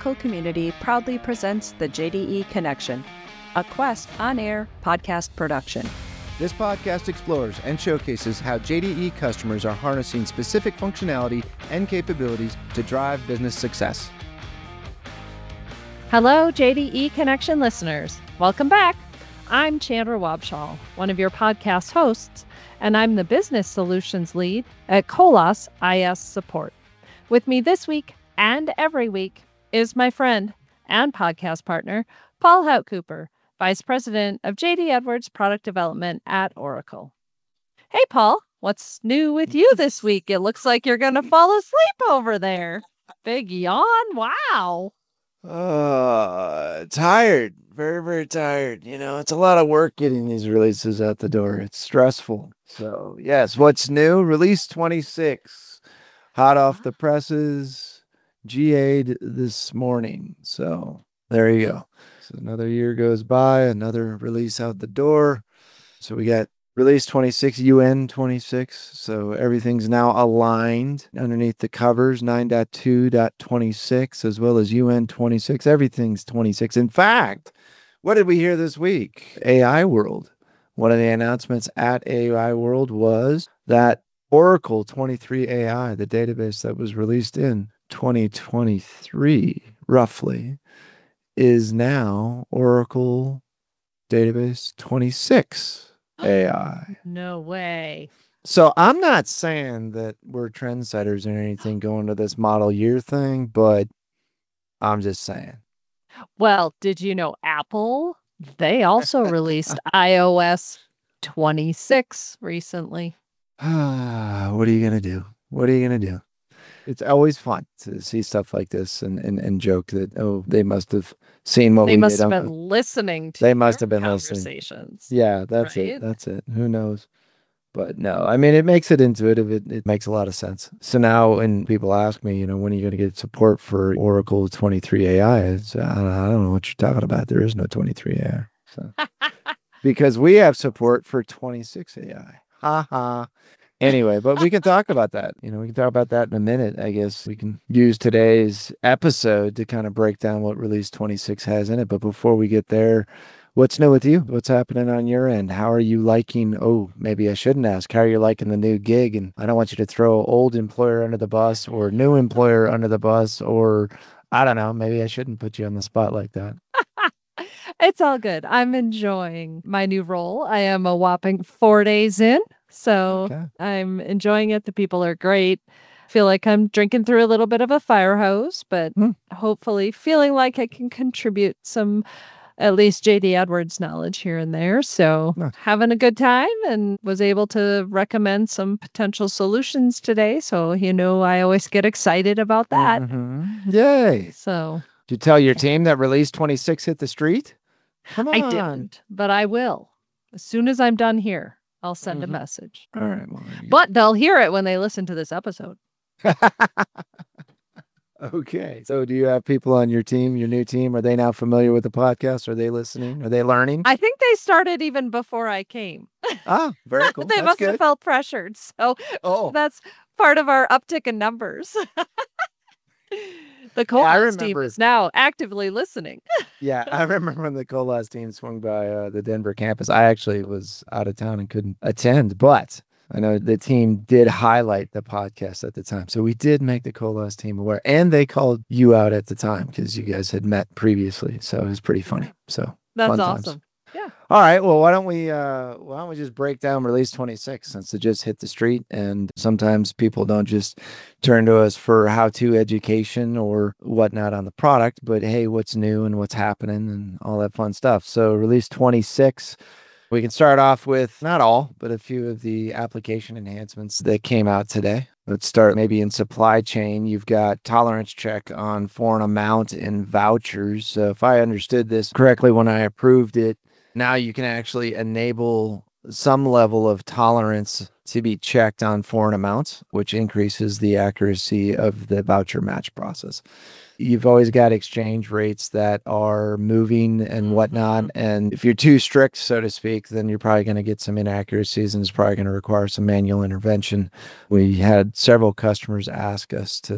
Oracle community proudly presents the JDE Connection, a Quest on-air podcast production. This podcast explores and showcases how JDE customers are harnessing specific functionality and capabilities to drive business success. Hello, JDE Connection listeners. Welcome back. I'm Chandra Wabshall, one of your podcast hosts, and I'm the Business Solutions Lead at Colas IS Support. With me this week and every week is my friend and podcast partner, Paul Houtcooper, Vice President of JD Edwards Product Development at Oracle. Hey, Paul, what's new with you this week? It looks like you're going to fall asleep over there. Big yawn. Wow. Tired. Very, very tired. You know, it's a lot of work getting these releases out the door. It's stressful. So, yes, what's new? Release 26. Hot off the presses. GA'd this morning. So, there you go. So, another year goes by, another release out the door. So, we got release 26, UN 26. So, everything's now aligned underneath the covers, 9.2.26, as well as UN 26. Everything's 26. In fact, what did we hear this week? AI World. One of the announcements at AI World was that Oracle 23 AI, the database that was released in 2023, roughly, is now Oracle Database 26 AI. No way. So I'm not saying that we're trendsetters or anything going to this model year thing, but I'm just saying. Well, did you know Apple? They also released iOS 26 recently. What are you going to do? What are you going to do? It's always fun to see stuff like this and joke that, oh, they must have seen what we did. They must have been listening to They must have been listening. Conversations. Yeah, that's right? it. That's it. Who knows? But no, I mean, it makes it intuitive. It makes a lot of sense. So now when people ask me, you know, when are you going to get support for Oracle 23 AI? It's, I don't know what you're talking about. There is no 23 AI. So. Because we have support for 26 AI. Ha ha. Anyway, but we can talk about that. You know, we can talk about that in a minute. I guess we can use today's episode to kind of break down what release 26 has in it. But before we get there, what's new with you? What's happening on your end? How are you liking? Oh, maybe I shouldn't ask. How are you liking the new gig? And I don't want you to throw old employer under the bus or new employer under the bus, or I don't know. Maybe I shouldn't put you on the spot like that. It's all good. I'm enjoying my new role. I am a whopping 4 days in, so Okay. I'm enjoying it. The people are great. Feel like I'm drinking through a little bit of a fire hose, but hopefully feeling like I can contribute some at least JD Edwards knowledge here and there. So Nice. having a good time, and was able to recommend some potential solutions today. So, you know, I always get excited about that. Mm-hmm. Yay. So Did you tell your team that release 26 hit the street? Come on. I didn't, but I will. As soon as I'm done here, I'll send a message. All right. Well, But they'll hear it when they listen to this episode. Okay. So do you have people on your team, your new team? Are they now familiar with the podcast? Are they listening? Are they learning? I think they started even before I came. Ah, very cool. They That's must good. have felt pressured. So Oh, that's part of our uptick in numbers. The Colas team remember. is now actively listening. Yeah, I remember when the Colas team swung by the Denver campus. I actually was out of town and couldn't attend, but I know the team did highlight the podcast at the time. So we did make the Colas team aware, and they called you out at the time because you guys had met previously. So it was pretty funny. So That's fun awesome. times. Yeah. All right. Well, why don't we just break down release 26 since it just hit the street, and sometimes people don't just turn to us for how-to education or whatnot on the product, but hey, what's new and what's happening and all that fun stuff. So release 26, we can start off with not all, but a few of the application enhancements that came out today. Let's start maybe in supply chain. You've got tolerance check on foreign amount and vouchers. So if I understood this correctly when I approved it, now you can actually enable some level of tolerance to be checked on foreign amounts, which increases the accuracy of the voucher match process. You've always got exchange rates that are moving and whatnot. And if you're too strict, so to speak, then you're probably going to get some inaccuracies and it's probably going to require some manual intervention. We had several customers ask us to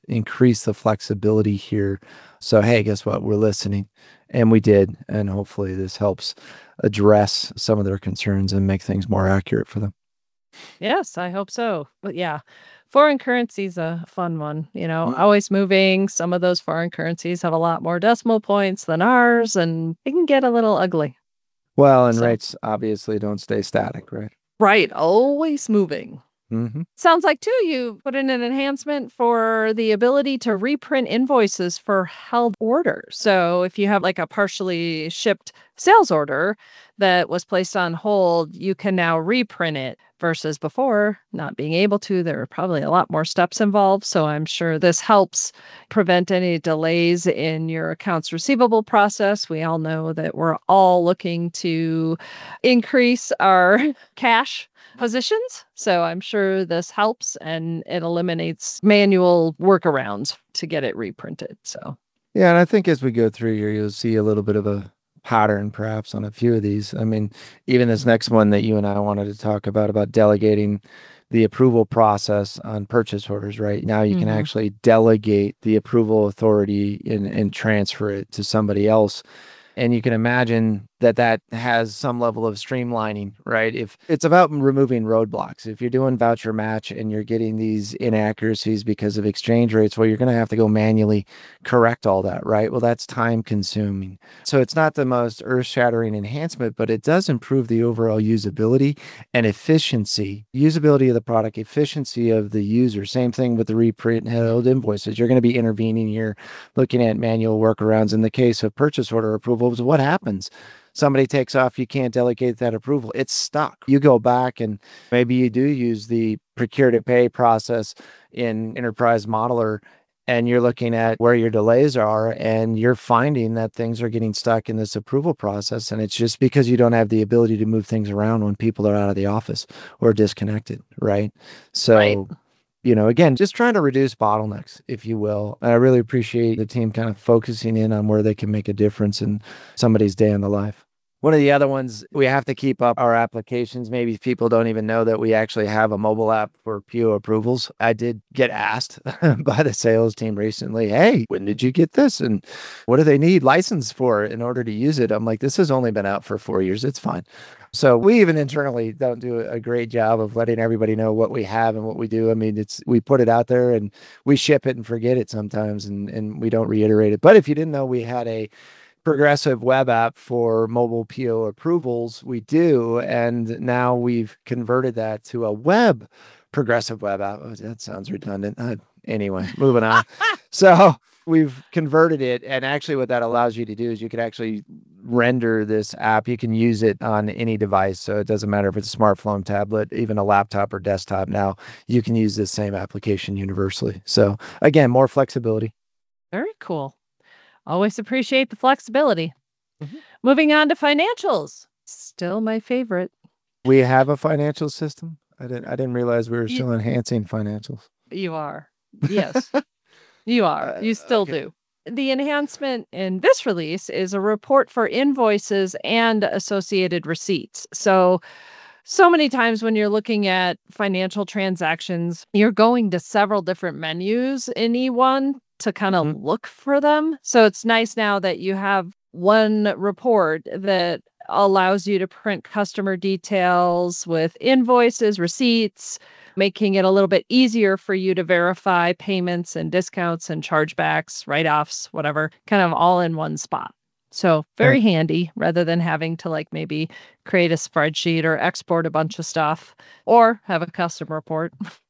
increase the flexibility here. So, hey, guess what? We're listening. And we did. And hopefully this helps address some of their concerns and make things more accurate for them. Yes, I hope so. But yeah, foreign currency's a fun one, Mm. always moving. Some of those foreign currencies have a lot more decimal points than ours, and it can get a little ugly. Well, and So, rates obviously don't stay static, right? right, always moving. Mm-hmm. Sounds like, too, you put in an enhancement for the ability to reprint invoices for held orders. So if you have like a partially shipped sales order that was placed on hold, you can now reprint it versus before not being able to. There are probably a lot more steps involved. So I'm sure this helps prevent any delays in your accounts receivable process. We all know that we're all looking to increase our cash positions. So I'm sure this helps and it eliminates manual workarounds to get it reprinted. So, Yeah, and I think as we go through here, you'll see a little bit of a pattern perhaps on a few of these. I mean, even this next one that you and I wanted to talk about delegating the approval process on purchase orders, right? Now you can actually delegate the approval authority and transfer it to somebody else. And you can imagine that that has some level of streamlining, right? If it's about removing roadblocks, if you're doing voucher match and you're getting these inaccuracies because of exchange rates, well, you're going to have to go manually correct all that, right? Well, that's time consuming. So it's not the most earth shattering enhancement, but it does improve the overall usability and efficiency, usability of the product, efficiency of the user. Same thing with the reprint held invoices. You're going to be intervening here, looking at manual workarounds. In the case of purchase order approvals, what happens? Somebody takes off, you can't delegate that approval. It's stuck. You go back and maybe you do use the procure to pay process in Enterprise Modeler, and you're looking at where your delays are, and you're finding that things are getting stuck in this approval process. And it's just because you don't have the ability to move things around when people are out of the office or disconnected, right? So, right. Again, just trying to reduce bottlenecks, if you will. And I really appreciate the team kind of focusing in on where they can make a difference in somebody's day in the life. One of the other ones, we have to keep up our applications. Maybe people don't even know that we actually have a mobile app for PO approvals. I did get asked by the sales team recently, hey, when did you get this? And what do they need license for in order to use it? I'm like, this has only been out for 4 years. It's fine. So we even internally don't do a great job of letting everybody know what we have and what we do. I mean, we put it out there and we ship it and forget it sometimes, and we don't reiterate it. But if you didn't know we had a progressive web app for mobile PO approvals, we do. And now we've converted that to a web progressive web app. Oh, that sounds redundant. Anyway, moving on. So we've converted it. And actually what that allows you to do is you can actually render this app. You can use it on any device. So it doesn't matter if it's a smartphone, tablet, even a laptop or desktop. Now you can use this same application universally. So again, more flexibility. Very cool. Always appreciate the flexibility. Mhm. Moving on to financials. Still my favorite. We have a financial system. I didn't realize we were still enhancing financials. You are. Yes, you are. You still Okay. do. The enhancement in this release is a report for invoices and associated receipts. So many times when you're looking at financial transactions, you're going to several different menus in E1 to kind of look for them. So it's nice now that you have one report that allows you to print customer details with invoices, receipts, making it a little bit easier for you to verify payments and discounts and chargebacks, write-offs, whatever, kind of all in one spot. So very handy rather than having to like maybe create a spreadsheet or export a bunch of stuff or have a custom report.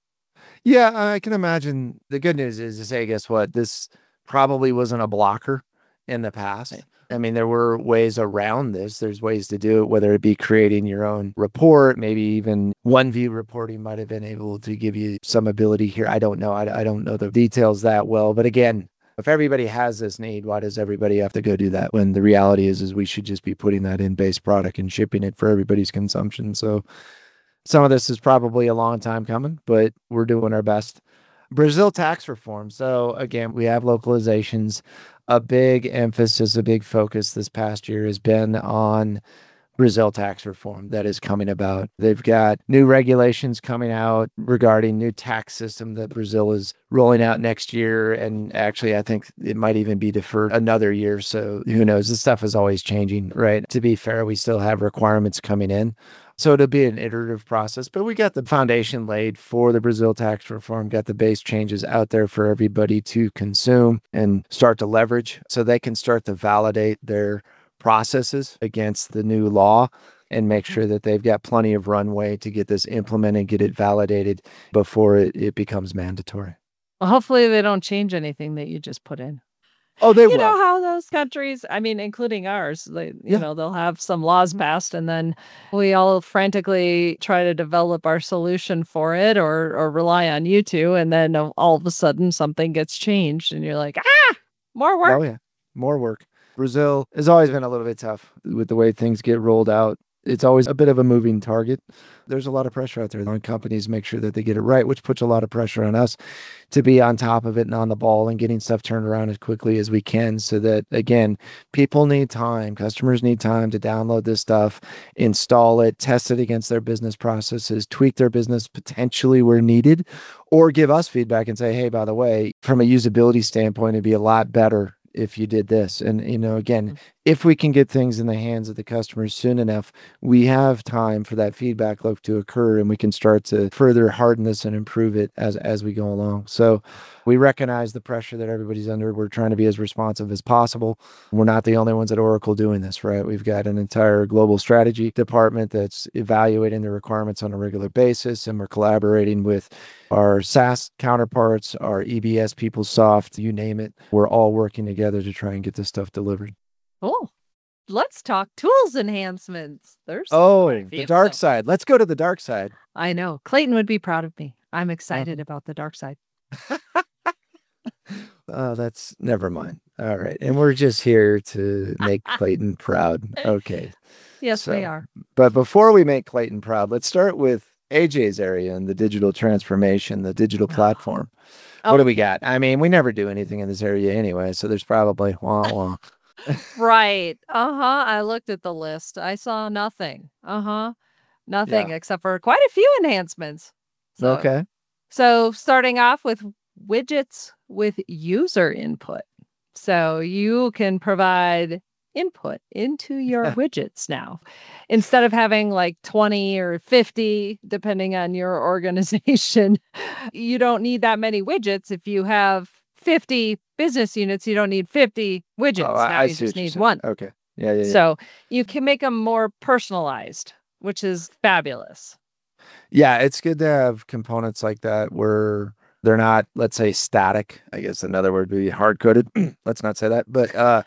Yeah, I can imagine. The good news is to say, guess what? This probably wasn't a blocker in the past. Right. I mean, there were ways around this. There's ways to do it, whether it be creating your own report, maybe even OneView reporting might have been able to give you some ability here. I don't know. I don't know the details that well. But again, if everybody has this need, why does everybody have to go do that? When the reality is we should just be putting that in base product and shipping it for everybody's consumption. So some of this is probably a long time coming, but we're doing our best. Brazil tax reform. So again, we have localizations. A big emphasis, a big focus this past year has been on Brazil tax reform that is coming about. They've got new regulations coming out regarding new tax system that Brazil is rolling out next year. And actually, I think it might even be deferred another year. So who knows? This stuff is always changing, right? To be fair, we still have requirements coming in. So it'll be an iterative process, but we got the foundation laid for the Brazil tax reform, got the base changes out there for everybody to consume and start to leverage so they can start to validate their processes against the new law and make sure that they've got plenty of runway to get this implemented, get it validated before it becomes mandatory. Well, hopefully they don't change anything that you just put in. Oh, they You will. know how those countries, I mean, including ours, they'll have some laws passed and then we all frantically try to develop our solution for it or rely on you two. And then all of a sudden something gets changed and you're like, more work. Oh, yeah. More work. Brazil has always been a little bit tough with the way things get rolled out. It's always a bit of a moving target. There's a lot of pressure out there on companies to make sure that they get it right, which puts a lot of pressure on us to be on top of it and on the ball and getting stuff turned around as quickly as we can so that, again, people need time, customers need time to download this stuff, install it, test it against their business processes, tweak their business potentially where needed, or give us feedback and say, hey, by the way, from a usability standpoint, it'd be a lot better if you did this. And, again, if we can get things in the hands of the customers soon enough, we have time for that feedback loop to occur and we can start to further harden this and improve it as we go along. So we recognize the pressure that everybody's under. We're trying to be as responsive as possible. We're not the only ones at Oracle doing this, right? We've got an entire global strategy department that's evaluating the requirements on a regular basis, and we're collaborating with our SaaS counterparts, our EBS, PeopleSoft, you name it. We're all working together to try and get this stuff delivered. Oh, let's talk tools enhancements. There's the dark side. Let's go to the dark side. I know. Clayton would be proud of me. I'm excited about the dark side. That's never mind. All right. And we're just here to make Clayton proud. Okay. Yes, we are. But before we make Clayton proud, let's start with AJ's area and the digital transformation, the digital platform. What do we got? I mean, we never do anything in this area anyway, so there's probably wah. Right. I looked at the list. I saw nothing. Nothing except for quite a few enhancements. Okay. So starting off with widgets with user input. So you can provide input into your widgets now. Instead of having like 20 or 50, depending on your organization, you don't need that many widgets. If you have 50 business units, you don't need 50 widgets. Now you just need one. Okay. Yeah. So you can make them more personalized, which is fabulous. Yeah, it's good to have components like that where they're not, let's say, static. I guess another word would be hard-coded. Let's not say that. But,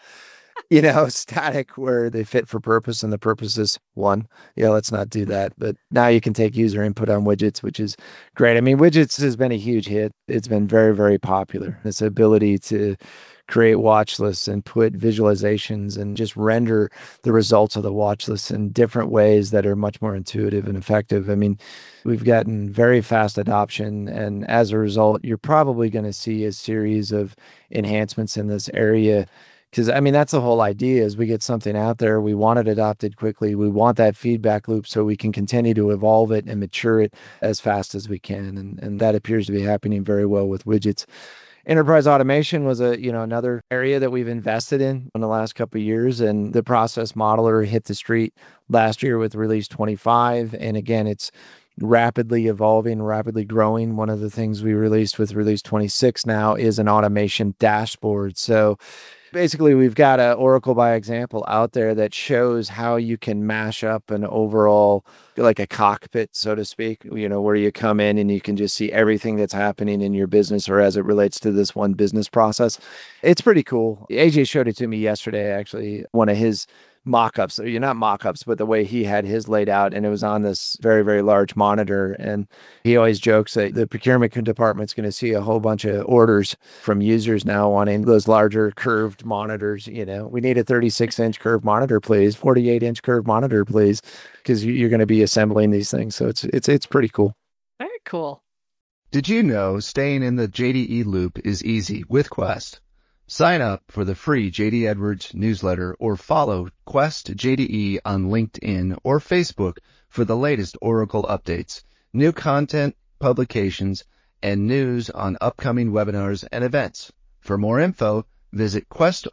static where they fit for purpose and the purpose is one. Yeah, let's not do that. But now you can take user input on widgets, which is great. I mean, widgets has been a huge hit. It's been very, very popular. This ability to create watch lists and put visualizations and just render the results of the watch lists in different ways that are much more intuitive and effective. I mean, we've gotten very fast adoption. And as a result, you're probably going to see a series of enhancements in this area. Because, I mean, that's the whole idea is we get something out there. We want it adopted quickly. We want that feedback loop so we can continue to evolve it and mature it as fast as we can. And that appears to be happening very well with widgets. Enterprise automation was another area that we've invested in the last couple of years, and the process modeler hit the street last year with release 25. And again, it's rapidly evolving, rapidly growing. One of the things we released with release 26 now is an automation dashboard. So basically, we've got a Oracle by example out there that shows how you can mash up an overall, like a cockpit, so to speak, where you come in and you can just see everything that's happening in your business or as it relates to this one business process. It's pretty cool. AJ showed it to me yesterday, actually, one of his mock-ups, not mock-ups, but the way he had his laid out, and it was on this very, very large monitor. And he always jokes that the procurement department's going to see a whole bunch of orders from users now wanting those larger curved monitors. We need a 36-inch curved monitor, please. 48-inch curved monitor, please, because you're going to be assembling these things. So it's pretty cool. Very cool. Did you know staying in the JDE loop is easy with Quest? Sign up for the free JD Edwards newsletter or follow Quest JDE on LinkedIn or Facebook for the latest Oracle updates, new content, publications, and news on upcoming webinars and events. For more info, visit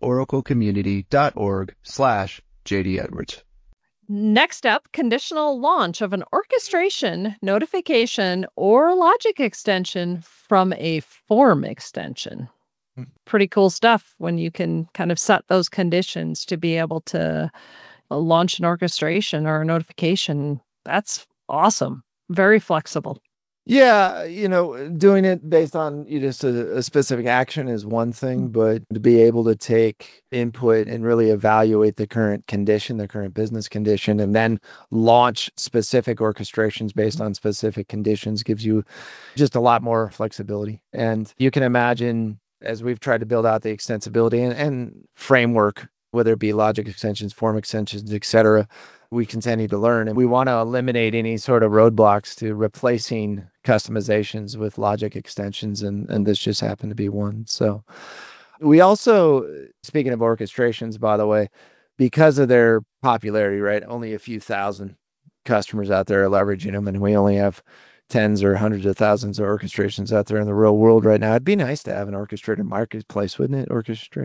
questoraclecommunity.org/JD Edwards. Next up, conditional launch of an orchestration, notification, or logic extension from a form extension. Pretty cool stuff when you can kind of set those conditions to be able to launch an orchestration or a notification. That's awesome. Very flexible. Yeah, doing it based on just a specific action is one thing, but to be able to take input and really evaluate the current condition, the current business condition, and then launch specific orchestrations based on specific conditions gives you just a lot more flexibility. And you can imagine, as we've tried to build out the extensibility and framework, whether it be logic extensions, form extensions, et cetera, we continue to learn, and we want to eliminate any sort of roadblocks to replacing customizations with logic extensions, and this just happened to be one. So we also, speaking of orchestrations, by the way, because of their popularity, right, only a few thousand customers out there are leveraging them, and we only have tens or hundreds of thousands of orchestrations out there in the real world right now. It'd be nice to have an orchestrator marketplace, wouldn't it?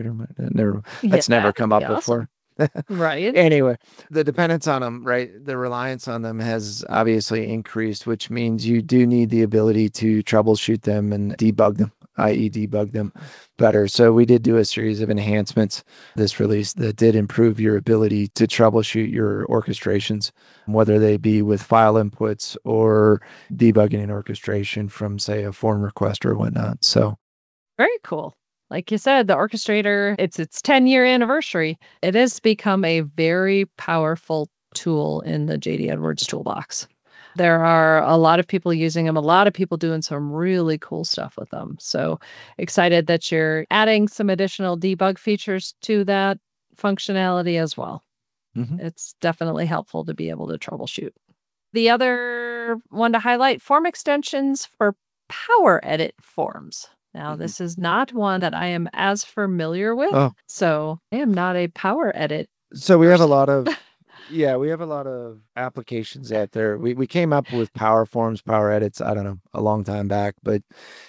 That's never come up before. Right. Anyway, the dependence on them, right? The reliance on them has obviously increased, which means you do need the ability to troubleshoot them and debug them, i.e. debug them better. So we did do a series of enhancements this release that did improve your ability to troubleshoot your orchestrations, whether they be with file inputs or debugging an orchestration from, say, a form request or whatnot. So very cool. Like you said, the orchestrator, it's its 10-year anniversary. It has become a very powerful tool in the JD Edwards toolbox. There are a lot of people using them, a lot of people doing some really cool stuff with them. So excited that you're adding some additional debug features to that functionality as well. Mm-hmm. It's definitely helpful to be able to troubleshoot. The other one to highlight, form extensions for Power Edit forms. Now, this is not one that I am as familiar with. So I am not a Power Edit. So we have a lot of, we have a lot of applications out there. We came up with Power Forms, Power Edits, I don't know, a long time back, but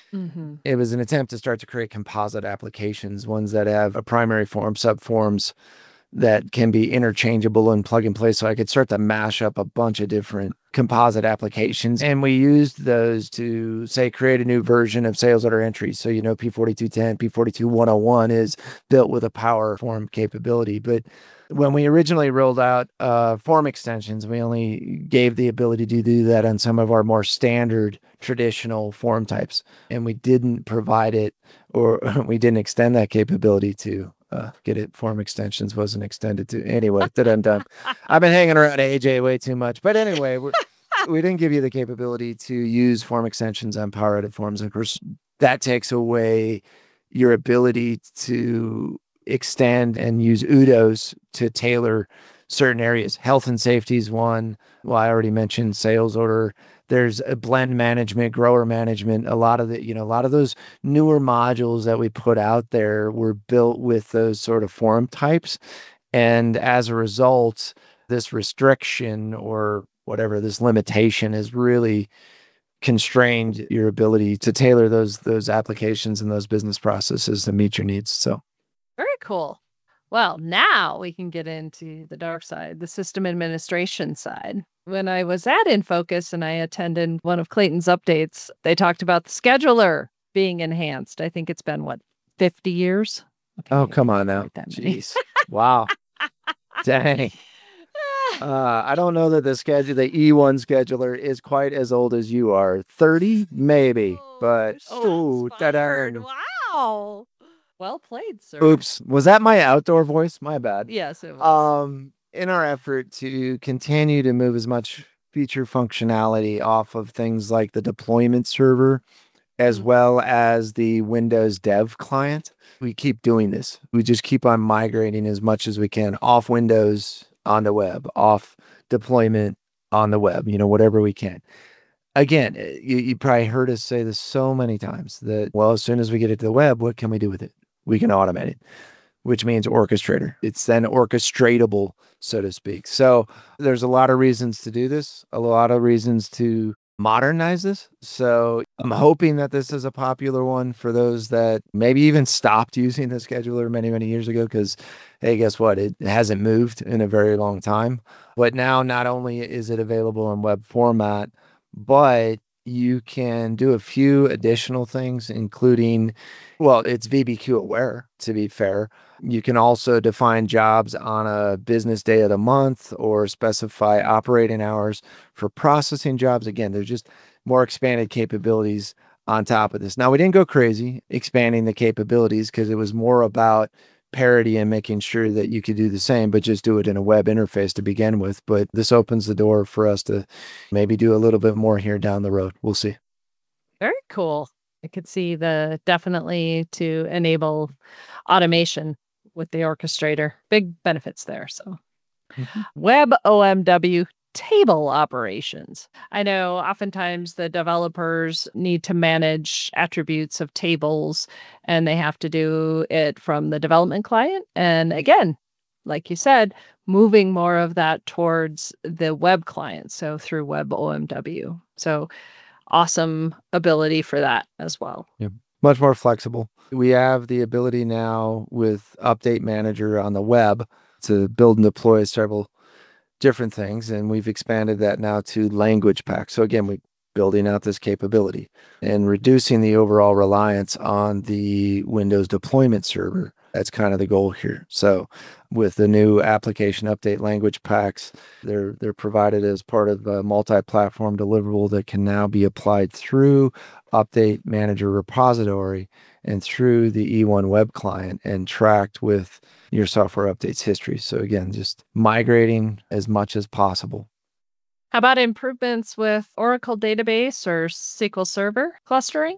it was an attempt to start to create composite applications, ones that have a primary form, subforms that can be interchangeable and plug and play. So I could start to mash up a bunch of different composite applications. And we used those to, say, create a new version of sales order entries. So, P4210, P42101 is built with a Power Form capability. But when we originally rolled out form extensions, we only gave the ability to do that on some of our more standard traditional form types. And we didn't provide it, or we didn't extend that capability to get it. Form extensions wasn't extended to. Anyway, I'm done. I've been hanging around AJ way too much. But anyway, we didn't give you the capability to use form extensions on Power Edit forms. Of course, that takes away your ability to extend and use UDOs to tailor certain areas. Health and safety is one. Well, I already mentioned sales order. There's a blend management, grower management. A lot of those newer modules that we put out there were built with those sort of form types. And as a result, this restriction or whatever, this limitation has really constrained your ability to tailor those applications and those business processes to meet your needs. So very cool. Well, now we can get into the dark side, the system administration side. When I was at InFocus and I attended one of Clayton's updates, they talked about the scheduler being enhanced. I think it's been, 50 years? Okay, come on now. Jeez. Wow. Dang. I don't know that the E1 scheduler is quite as old as you are. 30, maybe. But, darn. Wow. Well played, sir. Oops. Was that my outdoor voice? My bad. Yes, it was. In our effort to continue to move as much feature functionality off of things like the deployment server, as well as the Windows Dev client, we keep doing this. We just keep on migrating as much as we can off Windows on the web, off deployment on the web, whatever we can. Again, you probably heard us say this so many times that, well, as soon as we get it to the web, what can we do with it? we can automate it, which means orchestrator. It's then orchestratable, so to speak. So there's a lot of reasons to do this, a lot of reasons to modernize this. So I'm hoping that this is a popular one for those that maybe even stopped using the scheduler many, many years ago, because, hey, guess what? It hasn't moved in a very long time. But now not only is it available in web format, but you can do a few additional things, including, well, it's VBQ aware, to be fair. You can also define jobs on a business day of the month or specify operating hours for processing jobs. Again, there's just more expanded capabilities on top of this. Now, we didn't go crazy expanding the capabilities because it was more about parity and making sure that you could do the same, but just do it in a web interface to begin with. But this opens the door for us to maybe do a little bit more here down the road. We'll see. Very cool. I could see the definitely to enable automation with the orchestrator. Big benefits there. So Web OMW table operations. I know oftentimes the developers need to manage attributes of tables and they have to do it from the development client. And again, like you said, moving more of that towards the web client. So through Web OMW. So awesome ability for that as well. Yeah. Much more flexible. We have the ability now with Update Manager on the web to build and deploy several different things. And we've expanded that now to language packs. So again, we're building out this capability and reducing the overall reliance on the Windows deployment server. That's kind of the goal here. So with the new application update language packs, they're provided as part of a multi-platform deliverable that can now be applied through Update Manager repository and through the E1 web client and tracked with your software updates history. So again, just migrating as much as possible. How about improvements with Oracle database or SQL Server clustering?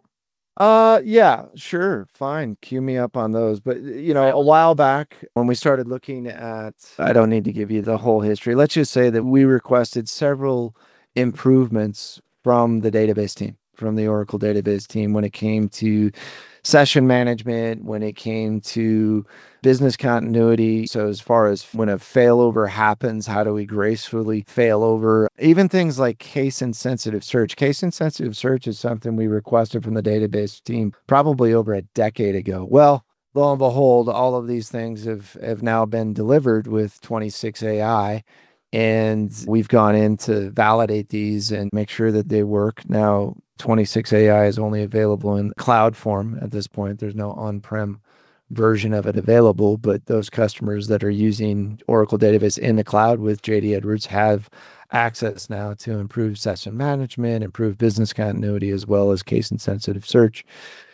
Yeah, sure. Fine. Cue me up on those. But, a while back when we started looking at, I don't need to give you the whole history. Let's just say that we requested several improvements from the database team, from the Oracle database team when it came to session management, when it came to business continuity. So as far as when a failover happens, how do we gracefully fail over? Even things like case-insensitive search. Case-insensitive search is something we requested from the database team probably over a decade ago. Well, lo and behold, all of these things have now been delivered with 26 AI. And we've gone in to validate these and make sure that they work. Now, 26 AI is only available in cloud form at this point. There's no on-prem version of it available, but those customers that are using Oracle database in the cloud with JD Edwards have access now to improve session management, improve business continuity, as well as case-insensitive search.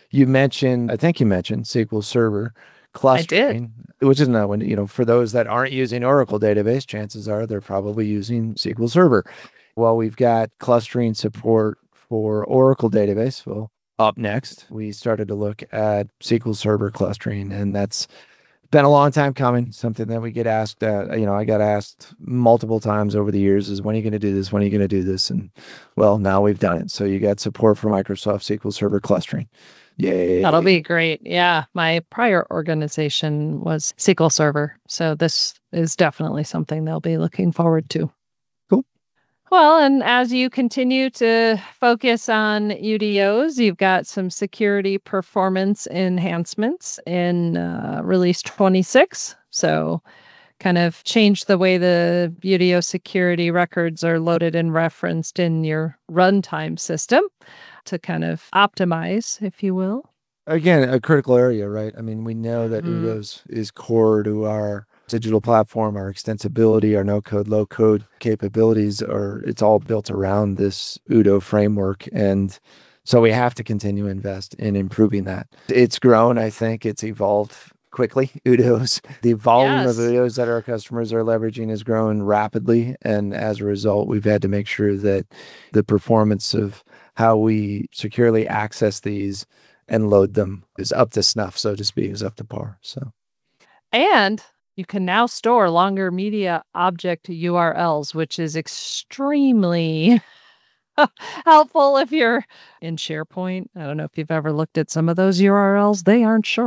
I think you mentioned SQL Server clustering, which is not when, for those that aren't using Oracle database, chances are they're probably using SQL Server. Well, we've got clustering support for Oracle database. Well, up next, we started to look at SQL Server clustering, and that's been a long time coming. Something that we get asked, I got asked multiple times over the years is, when are you going to do this? When are you going to do this? And well, now we've done it. So you got support for Microsoft SQL Server clustering. Yay. That'll be great. Yeah. My prior organization was SQL Server. So this is definitely something they'll be looking forward to. Cool. Well, and as you continue to focus on UDOs, you've got some security performance enhancements in release 26. So kind of change the way the UDO security records are loaded and referenced in your runtime system to kind of optimize, if you will. Again, a critical area, right? I mean, we know that UDOs is core to our digital platform, our extensibility, our no-code, low-code capabilities it's all built around this UDO framework. And so we have to continue to invest in improving that. It's grown, I think. It's evolved quickly. UDOs, the volume of UDOs that our customers are leveraging has grown rapidly. And as a result, we've had to make sure that the performance of how we securely access these and load them is up to snuff, so to speak, is up to par. So, and you can now store longer media object URLs, which is extremely helpful if you're in SharePoint. I don't know if you've ever looked at some of those URLs. They aren't short.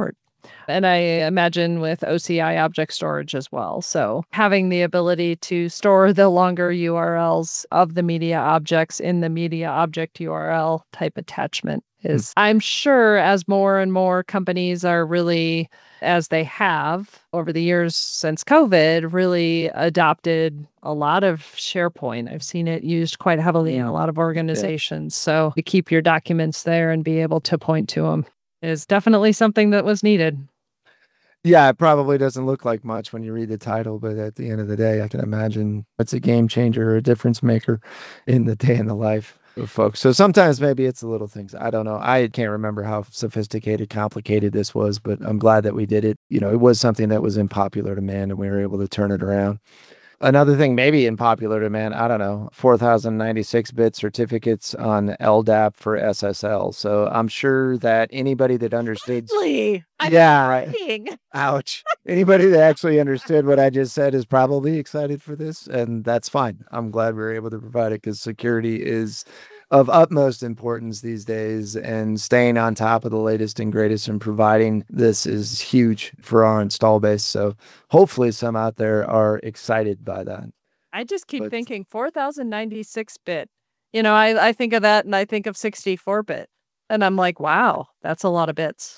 And I imagine with OCI object storage as well. So having the ability to store the longer URLs of the media objects in the media object URL type attachment is, I'm sure, as more and more companies are really, as they have over the years since COVID, really adopted a lot of SharePoint. I've seen it used quite heavily in a lot of organizations. So to keep your documents there and be able to point to them is definitely something that was needed. Yeah, it probably doesn't look like much when you read the title, but at the end of the day, I can imagine it's a game changer or a difference maker in the day in the life of folks. So sometimes maybe it's the little things. I don't know. I can't remember how sophisticated, complicated this was, but I'm glad that we did it. It was something that was in popular demand and we were able to turn it around. Another thing, maybe in popular demand, I don't know, 4,096-bit certificates on LDAP for SSL. So I'm sure that anybody that understood... Really? Yeah, right. Ouch. Anybody that actually understood what I just said is probably excited for this, and that's fine. I'm glad we were able to provide it because security is of utmost importance these days, and staying on top of the latest and greatest and providing this is huge for our install base. So hopefully some out there are excited by that. I just keep thinking 4,096-bit. I think of that and I think of 64-bit. And I'm like, wow, that's a lot of bits.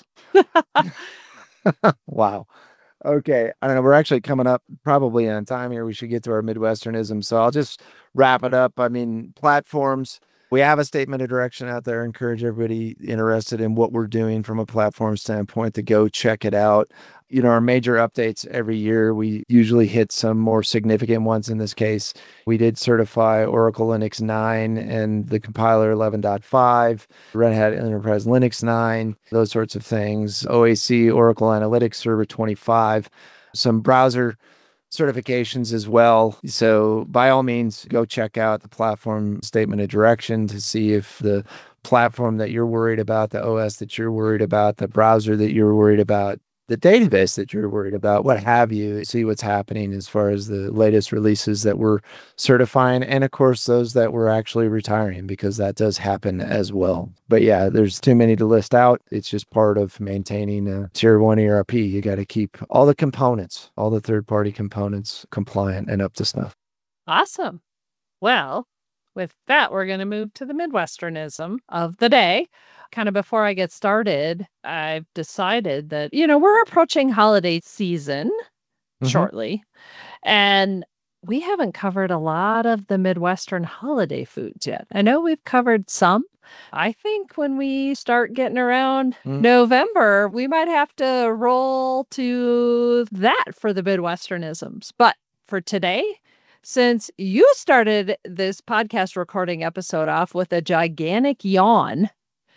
Wow. Okay. I don't know. We're actually coming up probably on time here. We should get to our Midwesternism. So I'll just wrap it up. I mean, platforms. We have a statement of direction out there. Encourage everybody interested in what we're doing from a platform standpoint to go check it out. Our major updates every year, we usually hit some more significant ones. In this case, we did certify Oracle Linux 9 and the compiler 11.5, Red Hat Enterprise Linux 9, those sorts of things. OAC, Oracle Analytics Server 25, some browser certifications as well. So by all means, go check out the platform statement of direction to see if the platform that you're worried about, the OS that you're worried about, the browser that you're worried about, the database that you're worried about, what have you, see what's happening as far as the latest releases that we're certifying. And of course, those that we're actually retiring, because that does happen as well. But yeah, there's too many to list out. It's just part of maintaining a tier 1 ERP. You got to keep all the components, all the third-party components compliant and up to snuff. Awesome. Well, with that, we're going to move to the Midwesternism of the day. Kind of before I get started, I've decided that, we're approaching holiday season shortly, and we haven't covered a lot of the Midwestern holiday foods yet. I know we've covered some. I think when we start getting around November, we might have to roll to that for the Midwesternisms. But for today, since you started this podcast recording episode off with a gigantic yawn,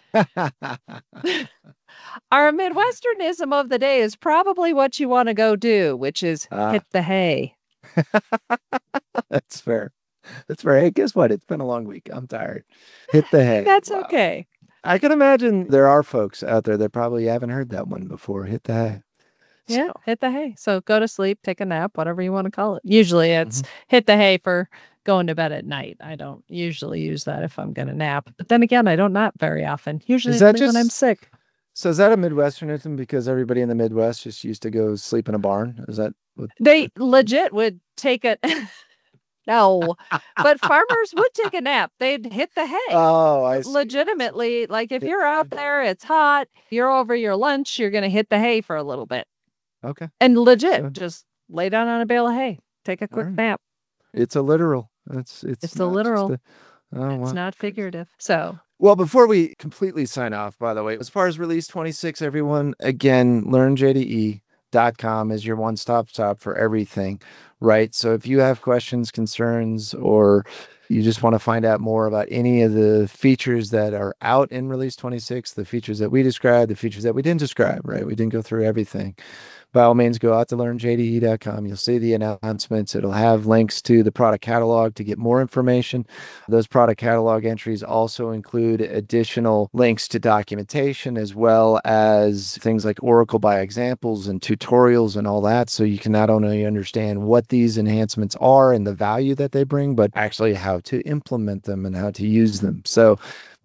our Midwesternism of the day is probably what you want to go do, which is hit the hay. That's fair. That's fair. Hey, guess what? It's been a long week. I'm tired. Hit the hay. That's okay. I can imagine there are folks out there that probably haven't heard that one before. Hit the hay. Yeah, hit the hay. So go to sleep, take a nap, whatever you want to call it. Usually it's hit the hay for going to bed at night. I don't usually use that if I'm going to nap. But then again, I don't nap very often. Usually when I'm sick. So is that a Midwesternism because everybody in the Midwest just used to go sleep in a barn? Is that what... They legit would take it. No, but farmers would take a nap. They'd hit the hay. Oh, I see. Legitimately, like if you're out there, it's hot, you're over your lunch, you're going to hit the hay for a little bit. Okay. And legit, just lay down on a bale of hay, take a quick nap. It's a literal. It's a literal. It's not figurative. So. Well, before we completely sign off, by the way, as far as release 26, everyone, again, learnjde.com is your one-stop shop for everything, right? So if you have questions, concerns, or you just want to find out more about any of the features that are out in release 26, the features that we described, the features that we didn't describe, right? We didn't go through everything. By all means, go out to learnjde.com. You'll see the announcements. It'll have links to the product catalog to get more information. Those product catalog entries also include additional links to documentation, as well as things like Oracle by examples and tutorials and all that. So you can not only understand what these enhancements are and the value that they bring, but actually how to implement them and how to use them. So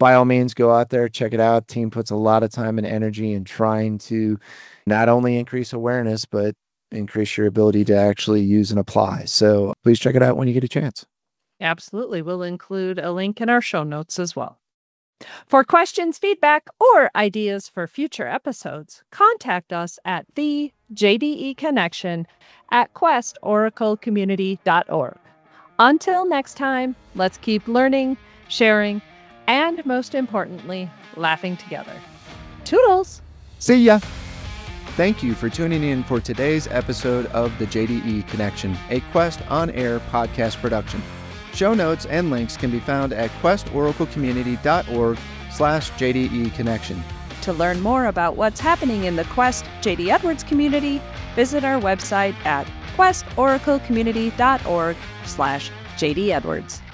by all means, go out there, check it out. Team puts a lot of time and energy in trying to not only increase awareness, but increase your ability to actually use and apply. So please check it out when you get a chance. Absolutely. We'll include a link in our show notes as well. For questions, feedback, or ideas for future episodes, contact us at the JDE Connection at questoraclecommunity.org. Until next time, let's keep learning, sharing, and most importantly, laughing together. Toodles! See ya! Thank you for tuning in for today's episode of the JDE Connection, a Quest on-air podcast production. Show notes and links can be found at questoraclecommunity.org/JDE Connection. To learn more about what's happening in the Quest JD Edwards community, visit our website at questoraclecommunity.org/JD Edwards.